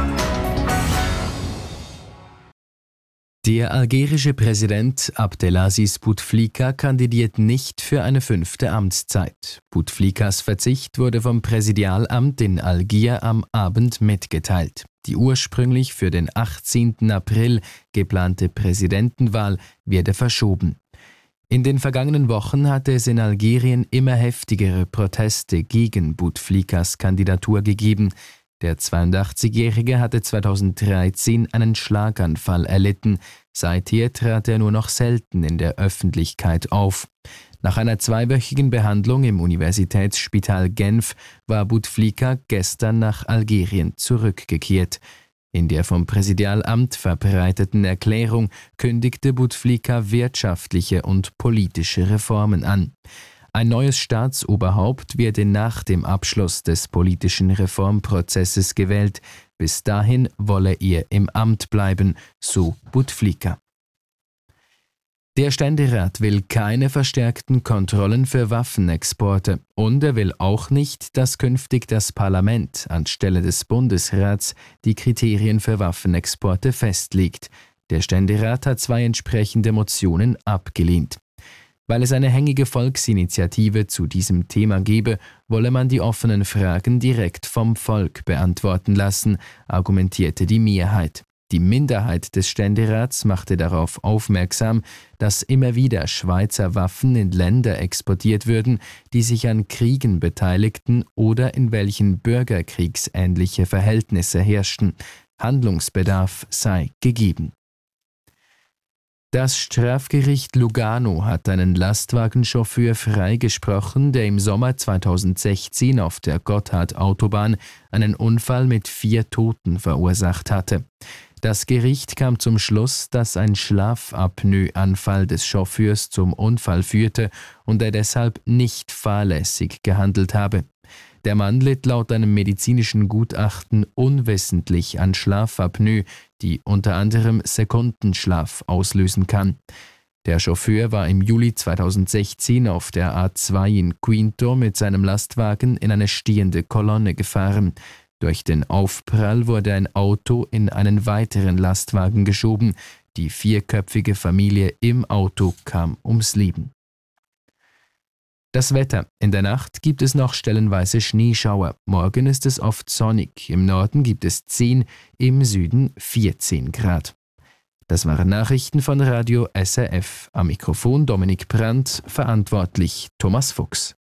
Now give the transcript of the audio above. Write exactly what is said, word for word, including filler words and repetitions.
Der algerische Präsident Abdelaziz Bouteflika kandidiert nicht für eine fünfte Amtszeit. Bouteflikas Verzicht wurde vom Präsidialamt in Algier am Abend mitgeteilt. Die ursprünglich für den achtzehnten April geplante Präsidentenwahl werde verschoben. In den vergangenen Wochen hatte es in Algerien immer heftigere Proteste gegen Bouteflikas Kandidatur gegeben. Der zweiundachtzigjährige hatte zweitausenddreizehn einen Schlaganfall erlitten. Seither trat er nur noch selten in der Öffentlichkeit auf. Nach einer zweiwöchigen Behandlung im Universitätsspital Genf war Bouteflika gestern nach Algerien zurückgekehrt. In der vom Präsidialamt verbreiteten Erklärung kündigte Bouteflika wirtschaftliche und politische Reformen an. Ein neues Staatsoberhaupt werde nach dem Abschluss des politischen Reformprozesses gewählt. Bis dahin wolle er im Amt bleiben, so Bouteflika. Der Ständerat will keine verstärkten Kontrollen für Waffenexporte und er will auch nicht, dass künftig das Parlament anstelle des Bundesrats die Kriterien für Waffenexporte festlegt. Der Ständerat hat zwei entsprechende Motionen abgelehnt. Weil es eine hängige Volksinitiative zu diesem Thema gebe, wolle man die offenen Fragen direkt vom Volk beantworten lassen, argumentierte die Mehrheit. Die Minderheit des Ständerats machte darauf aufmerksam, dass immer wieder Schweizer Waffen in Länder exportiert würden, die sich an Kriegen beteiligten oder in welchen bürgerkriegsähnliche Verhältnisse herrschten. Handlungsbedarf sei gegeben. Das Strafgericht Lugano hat einen Lastwagenchauffeur freigesprochen, der im Sommer zweitausendsechzehn auf der Gotthard-Autobahn einen Unfall mit vier Toten verursacht hatte. Das Gericht kam zum Schluss, dass ein Schlafapnoe-Anfall des Chauffeurs zum Unfall führte und er deshalb nicht fahrlässig gehandelt habe. Der Mann litt laut einem medizinischen Gutachten unwissentlich an Schlafapnoe, die unter anderem Sekundenschlaf auslösen kann. Der Chauffeur war im Juli zweitausendsechzehn auf der A zwei in Quinto mit seinem Lastwagen in eine stehende Kolonne gefahren. Durch den Aufprall wurde ein Auto in einen weiteren Lastwagen geschoben. Die vierköpfige Familie im Auto kam ums Leben. Das Wetter. In der Nacht gibt es noch stellenweise Schneeschauer. Morgen ist es oft sonnig. Im Norden gibt es zehn, im Süden vierzehn Grad. Das waren Nachrichten von Radio S R F. Am Mikrofon Dominik Brandt, verantwortlich Thomas Fuchs.